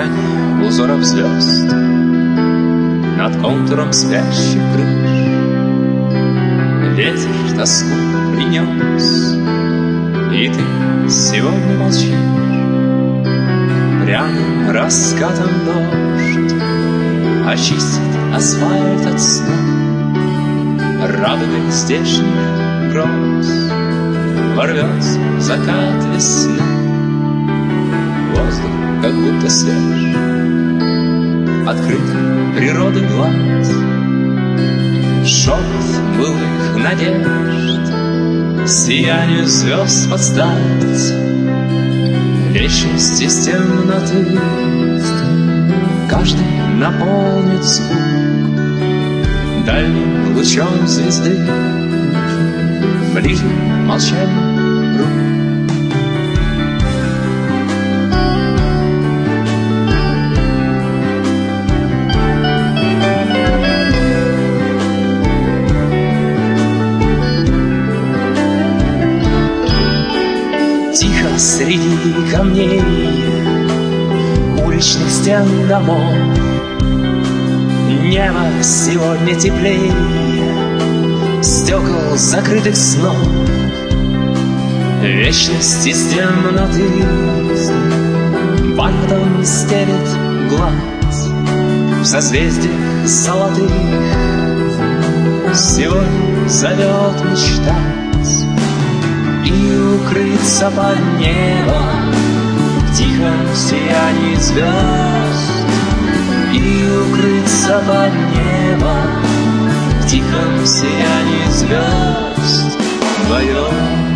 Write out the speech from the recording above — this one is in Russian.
сияние узоров звезд над контуром спящих крыш. Ветер тоску принес, и ты сегодня молчишь. Прямо раскатом дождь очистит асфальт от сна. Радугой здешних гроз ворвется в закат весны. Воздух как будто свеж, открыт природы глаз. Шепот былых надежд сиянию звезд подстать. Вечность из темноты каждый наполнит звук дальним лучом звезды, ближе молчанием рук. Тихо среди камней уличных стен домов небо сегодня теплее стекол закрытых снов. Вечность из темноты бархатом стелет глаз. В созвездиях золотых сегодня зовет мечтать и укрыться под небом в тихом сиянии звезд. И укрыться под небом в тихом сиянии звезд вдвоем.